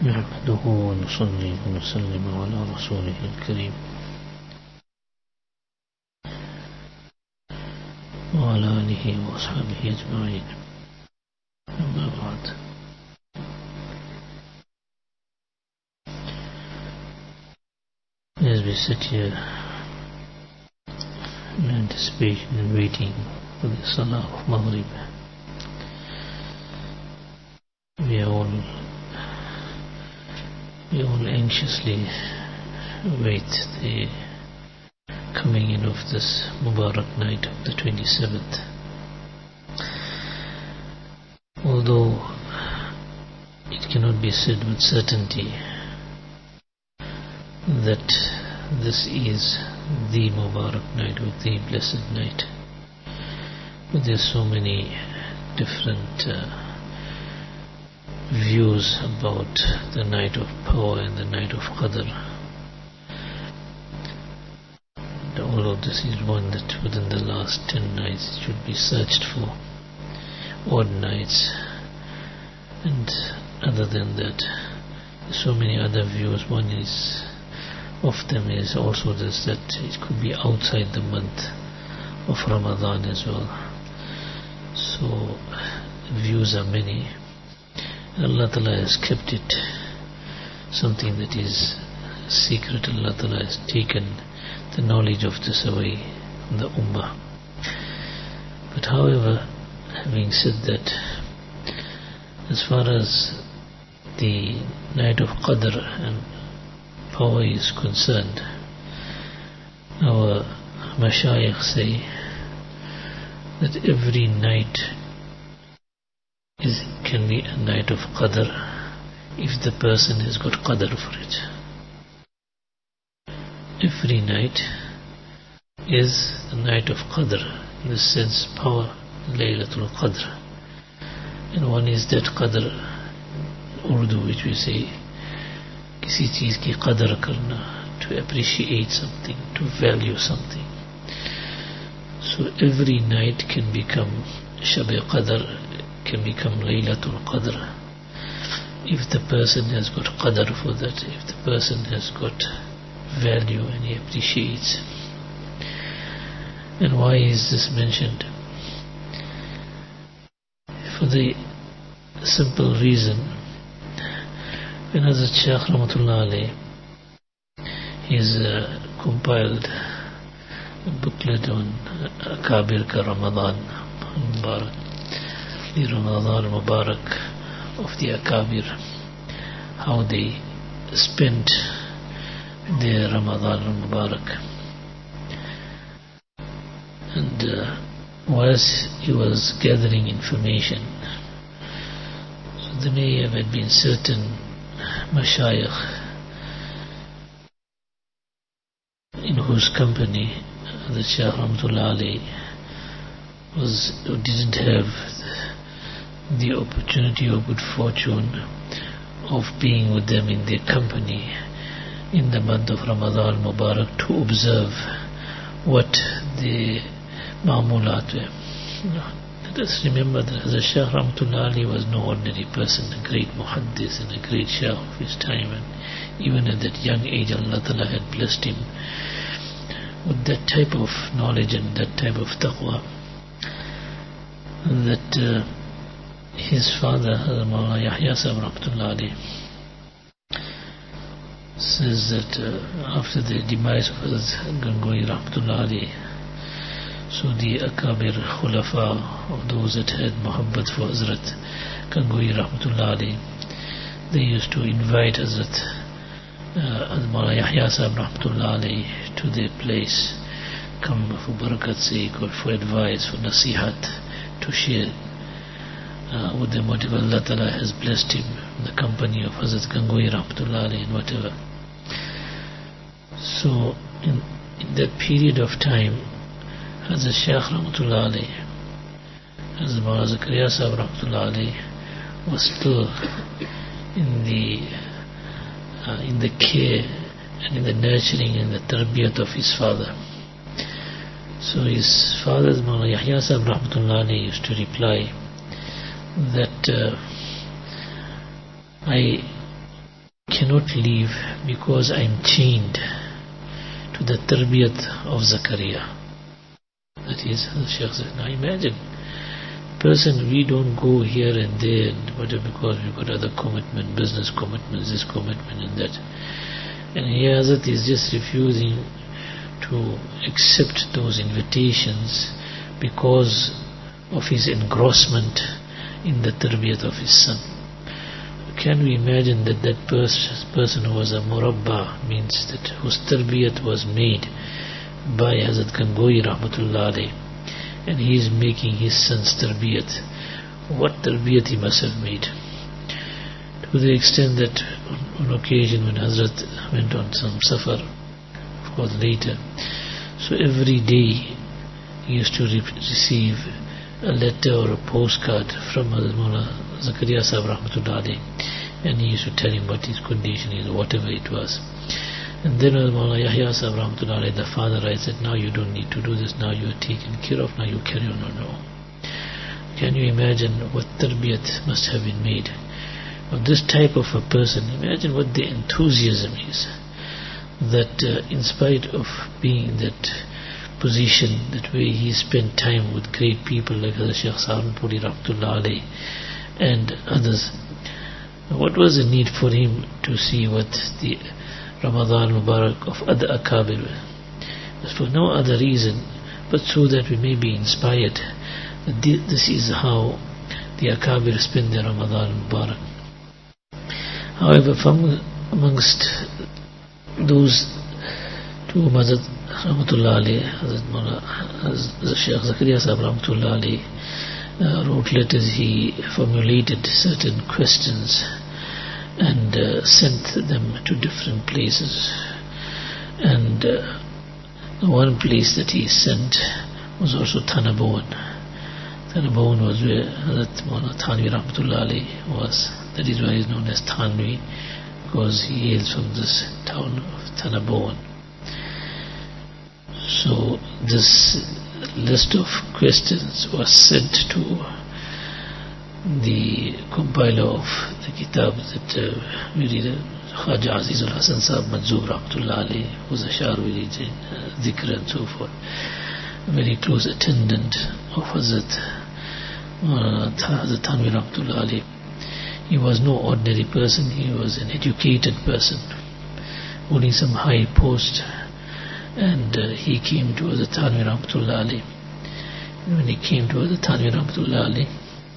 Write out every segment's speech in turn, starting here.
نحمده ونصلي ونسلم على رسوله الكريم وعلى آله وأصحابه أجمعين. أما بعد. As we sit here in anticipation and waiting for the Salah of Maghrib, we all anxiously wait the coming in of this Mubarak night of the 27th. Although it cannot be said with certainty that this is the Mubarak night or the blessed night, but there are so many different views about the night of power and the night of Qadr. And all of this is one that within the last 10 nights should be searched for, odd nights. And other than that, so many other views. One is of them is also this, that it could be outside the month of Ramadan as well. So views are many. Allah Ta'ala has kept it something that is secret. Allah Ta'ala has taken the knowledge of this away from the Ummah. But however, having said that, as far as the night of Qadr and power is concerned, our Mashayikh say that every night can be a night of Qadr if the person has got Qadr for it. Every night is a night of Qadr, in the sense power, Laylatul Qadr. And one is that Qadr, Urdu which we say, kisi cheez ki Qadr karna, to appreciate something, to value something. So every night can become Shab-e Qadr, can become Laylatul Qadr if the person has got Qadr for that, if the person has got value and he appreciates. And why is this mentioned? For the simple reason, when Hazrat Shaykh Rahmatullah Alayh he's compiled a booklet on Akabir ka Ramadan Mubarak, the Ramadan Mubarak of the Akabir, how they spent their Ramadan Mubarak. And whilst he was gathering information, so there may have been certain Mashayikh in whose company the Shaykh Rahmatullah Alayh didn't have the opportunity or good fortune of being with them in their company in the month of Ramadan Mubarak to observe what the ma'mulat were. Let us remember that Hazrat Shaykh Rahmatullah Alayh was no ordinary person, a great muhaddis and a great shaykh of his time, and even at that young age Allah Ta'ala had blessed him with that type of knowledge and that type of taqwa, that his father, Mawlana Yahya Sahib Rahmatullah Alayh, says that after the demise of Hazrat Gangohi Rahmatullah Alayh, so the Akabir Khulafa of those that had muhabbat for Hazrat Gangohi Rahmatullah Alayh, they used to invite Hazrat Mawlana Yahya Sahib Rahmatullah Alayh to their place, come for barakat sake or for advice, for nasihat, to share with them whatever Allah Ta'ala has blessed him, the company of Hazrat Gangohi Rahmatullah Alayh and whatever. So in that period of time, Hazrat Shaykh Rahmatullah Alayh, Hazrat Mawlana Zakaria Sahib Rahmatullah Alayh was still in the care and in the nurturing and the tarbiyat of his father. So his father, Mawlana Yahya Sahib Rahmatullah Alayh, used to reply that I cannot leave because I am chained to the tarbiyat of Zakaria. That is, the Shaykh said, now imagine, person, we don't go here and there, whatever, because we've got other commitment, business commitments, this commitment and that. And here Hazrat is just refusing to accept those invitations because of his engrossment in the tarbiyat of his son. Can we imagine that that person who was a murabba, means that whose tarbiyat was made by Hazrat Gangoi Rahmatullah alayh, and he is making his son's tarbiyat? What tarbiyat he must have made, to the extent that on occasion when Hazrat went on some safar, of course later, so every day he used to receive a letter or a postcard from Hazrat Mawlana Zakaria Sahib Rahmatullah alayh, and he used to tell him what his condition is, whatever it was. And then Mawlana Yahya Sahib Rahmatullah alayh, the father, I said, now you don't need to do this, now you are taken care of, now you carry on. No. Can you imagine what tarbiyat must have been made of this type of a person? Imagine what the enthusiasm is, that in spite of being in that position, that way he spent time with great people like Hazrat Shaykh Saharanpuri Rahmatullah alayh and others. What was the need for him to see what the Ramadan Mubarak of other Akabir? It was for no other reason but so that we may be inspired. This is how the Akabir spend their Ramadan Mubarak. However, from amongst those two Hazrat Rahmatullah alayh, Hazrat Shaykh Zakaria Sahib Rahmatullah alayh wrote letters. He formulated certain questions and sent them to different places. And one place that he sent was also Thanaboan. Thanaboan was where Hazrat Mawlana Thanvi Rahmatullah alayh was. That is why he is known as Thanvi, because he hails from this town of Thanaboan. So this list of questions was sent to the compiler of the kitab that we read, Khaja Azizul Hasan Sahib Manzoob Rahmatullah alayh, who was a Sharwari Dhikr and so forth, a very close attendant of Hazrat Thanvi Rahmatullah alayh. He was no ordinary person, he was an educated person, holding some high post, and he came to Hazrat Thanvi Rahmatullah alayh. And when he came to Hazrat Thanvi Rahmatullah alayh,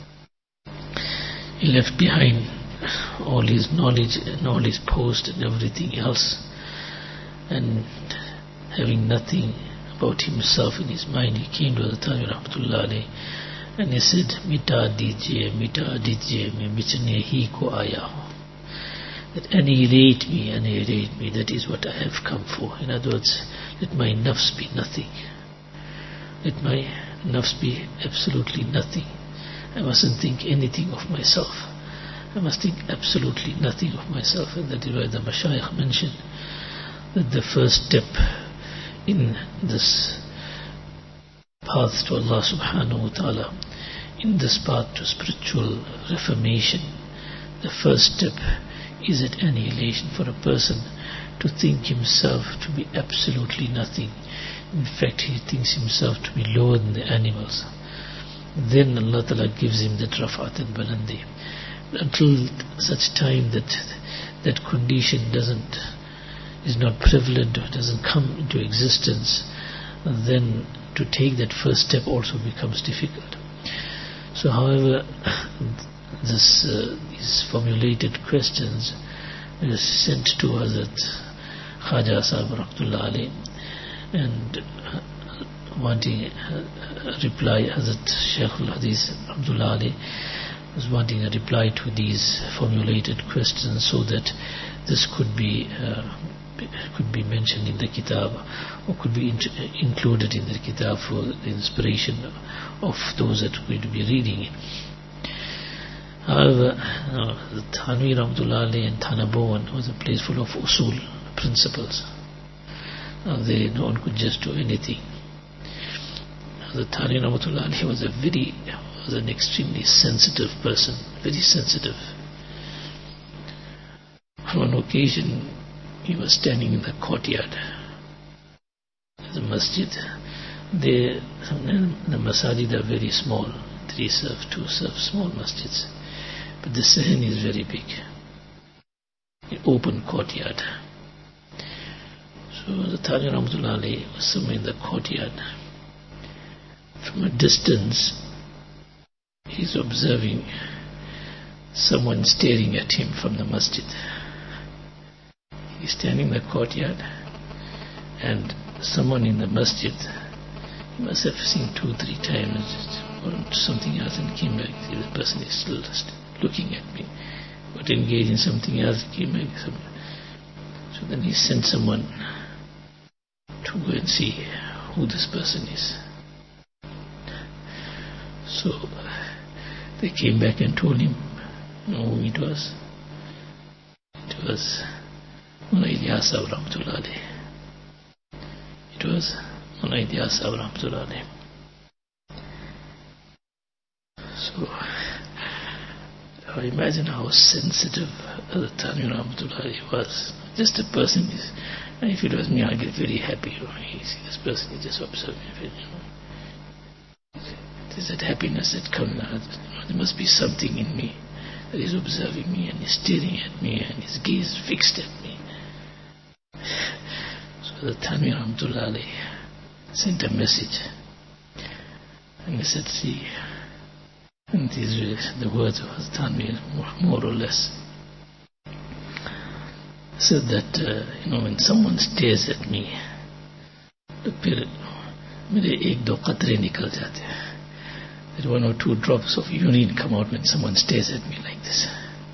he left behind all his knowledge and all his post and everything else, and having nothing about himself in his mind, he came to Hazrat Thanvi Rahmatullah alayh, and he said, mita dijiye, main bichne hi ko aaya hu. That annihilate me, that is what I have come for. In other words, let my nafs be nothing. Let my nafs be absolutely nothing. I mustn't think anything of myself. I must think absolutely nothing of myself. And that is why the Mashayikh mentioned that the first step in this path to Allah subhanahu wa ta'ala, in this path to spiritual reformation, the first step is at annihilation, for a person to think himself to be absolutely nothing. In fact, he thinks himself to be lower than the animals. Then Allah Ta'ala gives him that Rafat and Balandi. Until such time that that condition is not prevalent or doesn't come into existence, then to take that first step also becomes difficult. So however, these formulated questions were sent to Hazrat Khaja Sahib Rahmatullah alayh, and wanting a reply, Hazrat Shaykh al-Hadith Rahmatullah alayh was wanting a reply to these formulated questions, so that this could be mentioned in the kitab, or could be included in the kitab for the inspiration of those that are going to be reading it. However, the Thanvi Rahmatullah alayh and Thanaboan was a place full of usul, principles. No one could just do anything. The Thanvi Rahmatullah alayh was an extremely sensitive person, very sensitive. On one occasion, he was standing in the courtyard of the masjid. The masajid are very small, 3 surf, 2 surf, small masjids. But the Sahn is very big, an open courtyard. So the Thani Rahmatullah Alayhi was somewhere in the courtyard. From a distance, he's observing someone staring at him from the masjid. He's standing in the courtyard, and someone in the masjid, he must have seen 2-3 times or something else, and came back. See, the person is still looking at me, but engaged in something else, came back. So then he sent someone to go and see who this person is. So they came back and told him, who it was. It was Mullah Ilyas Sahib Rahmatullah Alayhi. It was Mullah Ilyas Sahib Rahmatullah Alayhi. So I imagine how sensitive the Thani Rahmatullah Alayhi was. Just a person is, and if it was me, I'd get very happy. You see, this person is just observing. There's that happiness that comes out. There must be something in me that is observing me and is staring at me and his gaze fixed at me. So the Thani Rahmatullah Alayhi sent a message, and he said, see, and these were the words of Thani, more or less. He said that, when someone stares at me, फिर मेरे 1-2 qatre nikal jate hain. That 1 or 2 drops of urine come out when someone stares at me like this.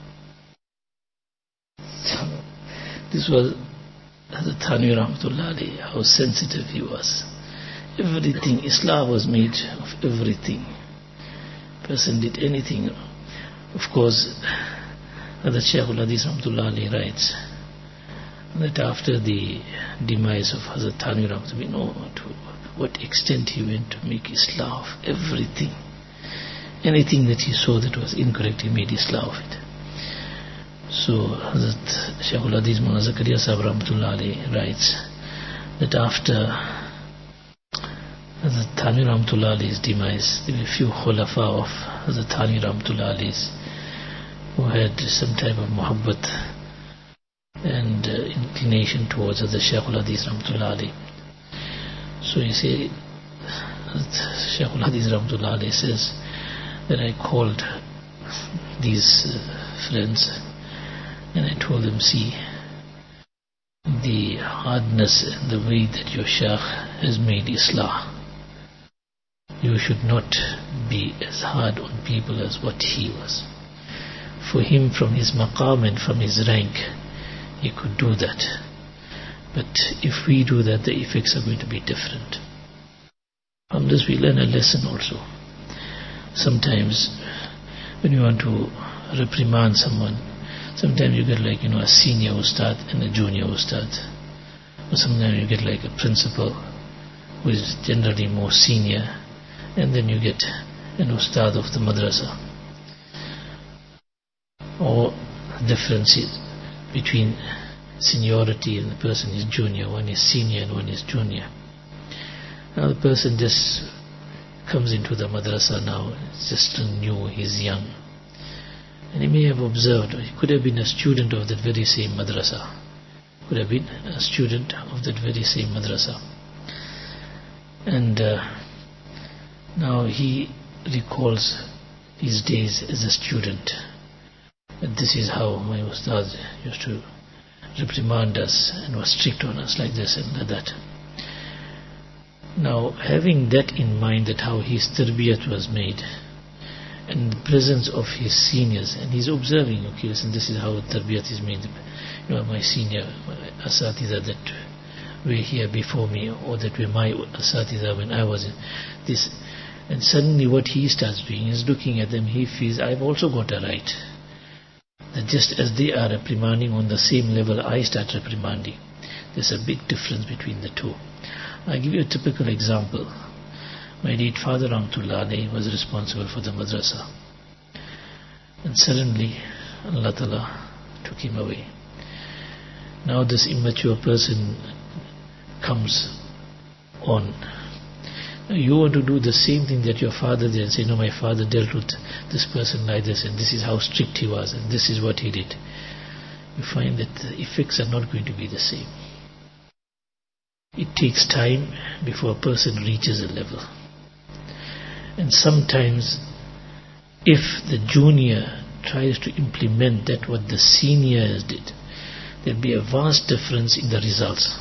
So, this was the Thani Rahmatullah Alayhi, how sensitive he was. Everything, Islam was made of everything. Person did anything. Of course, the Shaykhul Hadith Rahmatullah Alayhi writes that after the demise of Hazrat Thani Rahmatullah, we know to what extent he went to make Islah of everything. Anything that he saw that was incorrect, he made Islah of it. So Hazrat Shaykhul Hadith Mullah Zakaria Sahib Rahmatullah Alayhi writes that after Hazrat Thani Rahmatullah Alayhi's demise, there were a few khulafa of Hazrat Thani Rahmatullah Alayhi's who had some type of muhabbat and inclination towards Hazrat Shaykhul Hadith Rahmatullah Alayhi. So you see, Shaykhul Hadith Rahmatullah Alayhi says that I called these friends and I told them, see, the hardness and the way that your Shaykh has made Islah, you should not be as hard on people as what he was. For him, from his maqam and from his rank, he could do that. But if we do that, the effects are going to be different. From this we learn a lesson also. Sometimes when you want to reprimand someone, sometimes you get like a senior ustad and a junior ustad, or sometimes you get like a principal who is generally more senior, and then you get an ustad of the madrasa. Or differences between seniority and the person is junior, one is senior and one is junior. Now the person just comes into the madrasa now, it's just new, he's young, and he may have observed, he could have been a student of that very same madrasa, and now he recalls his days as a student, and this is how my ustad used to reprimand us and was strict on us like this and like that. Now, having that in mind, that how his tarbiyat was made, and the presence of his seniors, and he's observing, okay, listen, this is how tarbiyat is made. My senior asatiza that were here before me, or that were my asatiza when I was in this, and suddenly what he starts doing is looking at them, he feels, I've also got a right. That just as they are reprimanding on the same level, I start reprimanding. There's a big difference between the two. I'll give you a typical example. My late father Rahmatullah Alayhi was responsible for the madrasa, and suddenly Allah Ta'ala took him away. Now this immature person comes on. Now you want to do the same thing that your father did and say, no, my father dealt with this person like this, and this is how strict he was, and this is what he did. You find that the effects are not going to be the same. It takes time before a person reaches a level. And sometimes if the junior tries to implement that what the seniors did, there will be a vast difference in the results.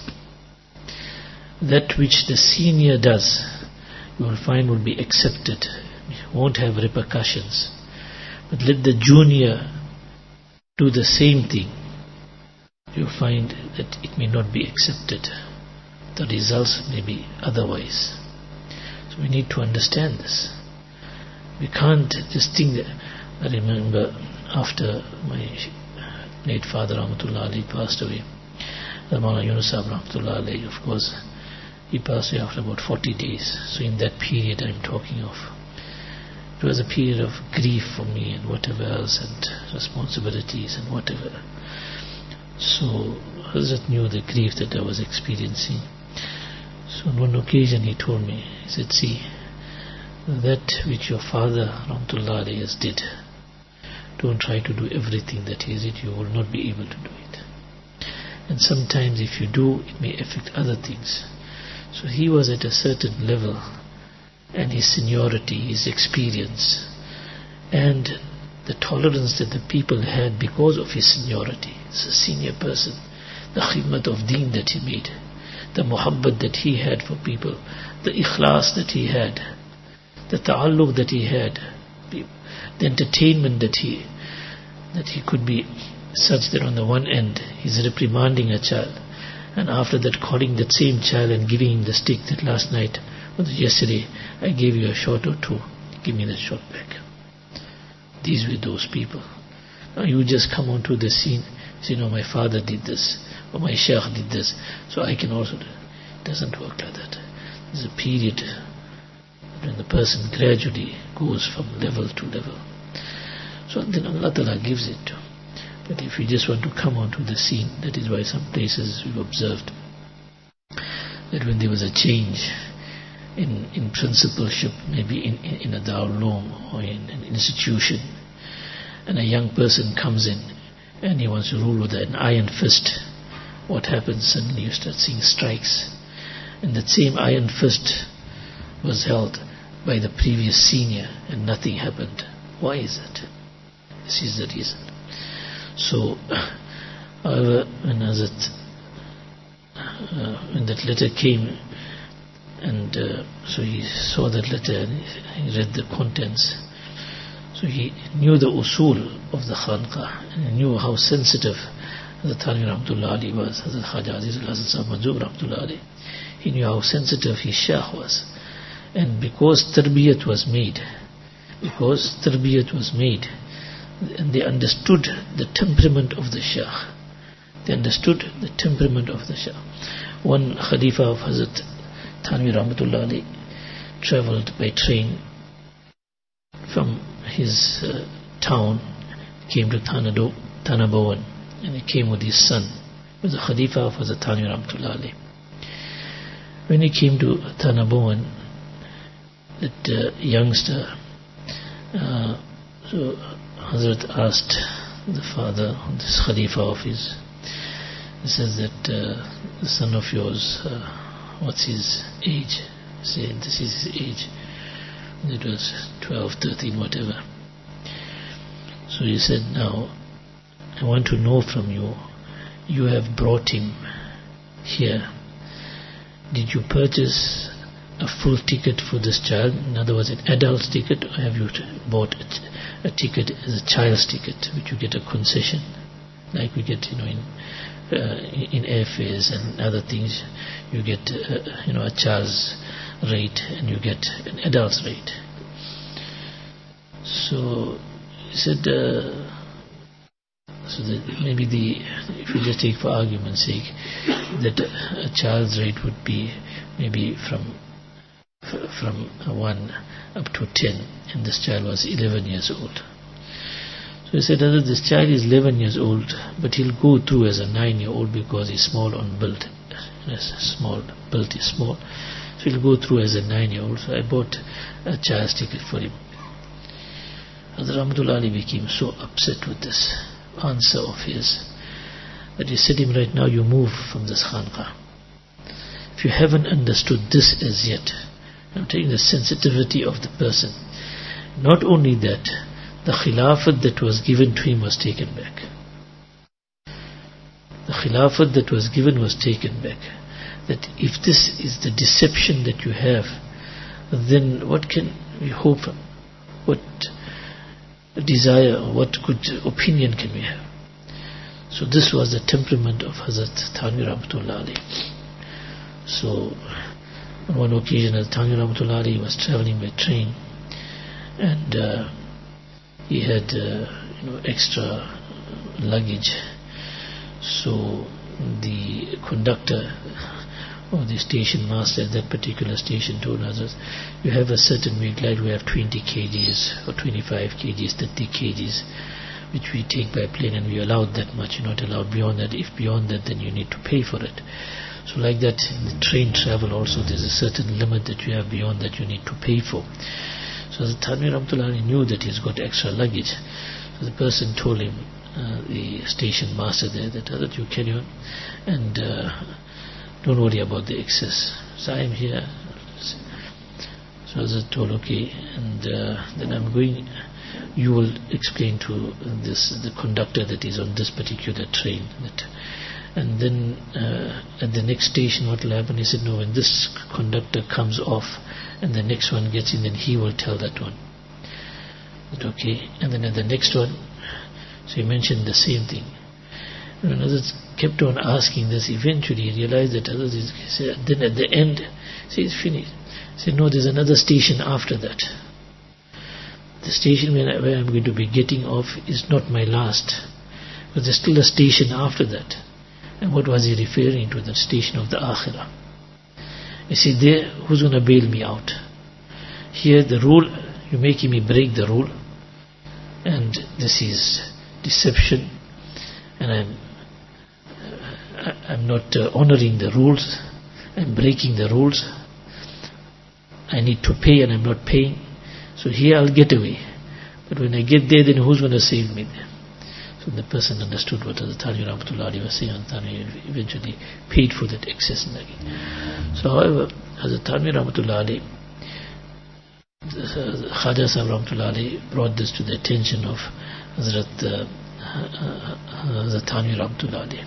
That which the senior does, you will find will be accepted, won't have repercussions. But let the junior do the same thing, you will find that it may not be accepted. The results may be otherwise. So we need to understand this. We can't just think that. I remember after my late father Rahmatullah Ali passed away, Maulana Yunus Sahib Rahmatullah Ali, of course, he passed away after about 40 days. So in that period I'm talking of, it was a period of grief for me and whatever else, and responsibilities and whatever. So Hazrat knew the grief that I was experiencing. So on one occasion he told me, he said, see, that which your father Rahmatullah Ali has did, don't try to do everything that he did, you will not be able to do it. And sometimes if you do, it may affect other things. So he was at a certain level, and his seniority, his experience, and the tolerance that the people had because of his seniority. He's a senior person. The khidmat of deen that he made, the muhabbat that he had for people, the ikhlas that he had, the ta'alluq that he had, the entertainment that he could be such that on the one end he's reprimanding a child, and after that calling that same child and giving him the stick that last night or yesterday I gave you a shot or two, give me the shot back. These were those people. Now you just come onto the scene, say, no, my father did this, or my sheikh did this, so I can also do it. It doesn't work like that. There's a period when the person gradually goes from level to level. So then Allah Ta'ala gives it to. But if you just want to come onto the scene, that is why some places we've observed that when there was a change in principalship, maybe in a Darul Uloom or in an institution, and a young person comes in and he wants to rule with an iron fist, what happens? Suddenly you start seeing strikes, and that same iron fist was held by the previous senior and nothing happened. Why is that? This is the reason. So, however, when that letter came, and so he saw that letter and he read the contents, so he knew the usul of the Khanqah, and he knew how sensitive the Thanwi Rahmatullah Ali was, Hazrat Khaja Azizul Hasan Sahib Manzoor Rahmatullah Ali. He knew how sensitive his Shaykh was. And because tarbiyat was made, and they understood the temperament of the Shaykh. They understood the temperament of the Shaykh. One Khalifa of Hazrat Thanwi Rahmatullah Ali travelled by train from his town, came to Thanabawan, and he came with his son. He was a Khalifa of Hazrat Thanwi Rahmatullah Ali. When he came to Thanabawan, that youngster, so Hazrat asked the father, this Khalifa of his, he says that the son of yours, what's his age? He said, this is his age. It was 12, 13, whatever. So he said, now I want to know from you, you have brought him here. Did you purchase a full ticket for this child? In other words, an adult's ticket, or have you bought a ticket as a child's ticket, which you get a concession, like we get, in airfares and other things, you get, a child's rate and you get an adult's rate. So he said, so that maybe if you just take for argument's sake, that a child's rate would be maybe from 1 up to 10, and this child was 11 years old. So he said, this child is 11 years old, but he'll go through as a 9-year-old because he's small on build. Build is small. So he'll go through as a 9-year-old. So I bought a child's ticket for him. Hazrat Rahmatullah Ali became so upset with this answer of his that he said to him, right now you move from this khanqah. If you haven't understood this as yet, I'm taking the sensitivity of the person. Not only that, the khilafat that was given to him was taken back. The khilafat that was given was taken back. That if this is the deception that you have, then what can we hope? What desire, what good opinion can we have? So this was the temperament of Hazrat Thanvi Rahmatullah Ali. So on one occasion, Hazrat Thanvi Rahmatullah Ali was travelling by train, and he had extra luggage. So the conductor or the station master at that particular station told us, you have a certain weight, like we have 20 kgs or 25 kgs, 30 kgs, which we take by plane, and we allowed that much. You're not allowed beyond that. If beyond that, then you need to pay for it. So like that, in the train travel also, there's a certain limit that you have. Beyond that, you need to pay for. So the Thanvi Rahmatullah knew that he's got extra luggage. So the person told him, the station master there, that you carry on, and don't worry about the excess. So I am here. So Hazrat told, okay, and then I'm going. You will explain to the conductor that is on this particular train. And then at the next station, what will happen? He said, no, when this conductor comes off and the next one gets in, then he will tell that one. That okay. And then at the next one, so he mentioned the same thing. And when others kept on asking this, eventually he realized that others then at the end, see, it's finished. He said, no, there's another station after that. The station where I'm going to be getting off is not my last, but there's still a station after that. And what was he referring to? The station of the Akhirah. You see, there, who's going to bail me out? Here, the rule, you're making me break the rule, and this is deception, and I'm not honoring the rules. I'm breaking the rules. I need to pay, and I'm not paying. So here I'll get away. But when I get there, then who's going to save me there? So the person understood what Hazrat Thanvi Rahmatullah Ali was saying, and Thanvi eventually paid for that excess luggage. So however, Hazrat Thanvi Rahmatullah Ali, Khaja Sahib Rahmatullah Ali brought this to the attention of Hazrat Thanvi Rahmatullah Ali.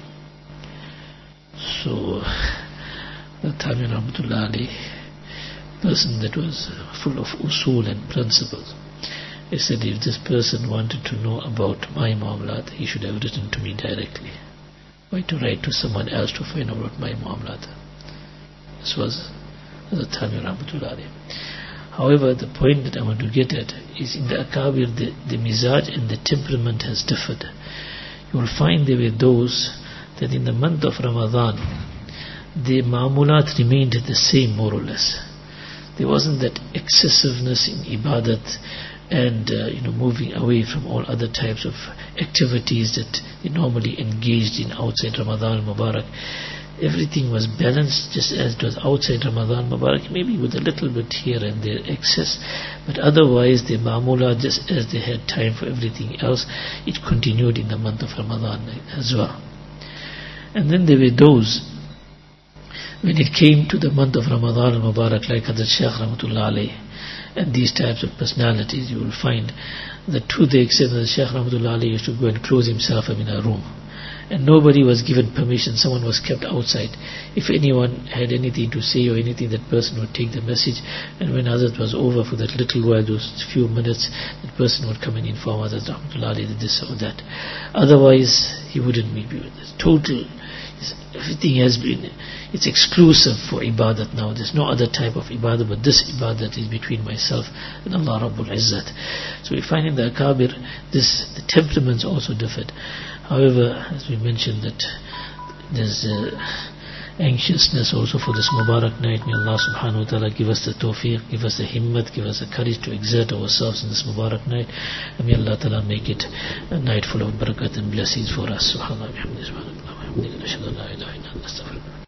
So Hazrat Thanvi Rahmatullah Ali, person that was full of usul and principles, he said, if this person wanted to know about my muamalat, he should have written to me directly. Why to write to someone else to find out about my muamalat? This was Hazrat Thanvi Rahmatullah Ali. However, the point that I want to get at is, in the Akabir, the mizaj and the temperament has differed. You will find there were those that in the month of Ramadan, the ma'amulat remained the same, more or less. There wasn't that excessiveness in ibadat and moving away from all other types of activities that they normally engaged in outside Ramadan Mubarak. Everything was balanced just as it was outside Ramadan Mubarak, maybe with a little bit here and there excess, but otherwise the ma'amula, just as they had time for everything else, it continued in the month of Ramadan as well. And then there were those, when it came to the month of Ramadan al-Mubarak, like Hazrat Shaykh Rahmatullah Alayh, and these types of personalities, you will find that to the extent that Shaykh Rahmatullah Alayh used to go and close himself in a room, and nobody was given permission, someone was kept outside. If anyone had anything to say or anything, that person would take the message, and when Hazrat was over for that little while, those few minutes, that person would come and inform Hazrat Rahmatullah Alayh that this or that. Otherwise, he wouldn't meet with this. Total, everything has been, it's exclusive for ibadat now. There's no other type of ibadat, but this ibadat is between myself and Allah Rabbul Izzat. So we find in the Akabir, the temperaments also differed. However, as we mentioned, that there's anxiousness also for this Mubarak night. May Allah subhanahu wa ta'ala give us the tawfiq, give us the himmat, give us the courage to exert ourselves in this Mubarak night, and may Allah ta'ala make it a night full of barakat and blessings for us. Subhanallah wa bihamdihi, subhanallah wa bihamdihi, ashhadu an la ilaha illa anta, astaghfirullah.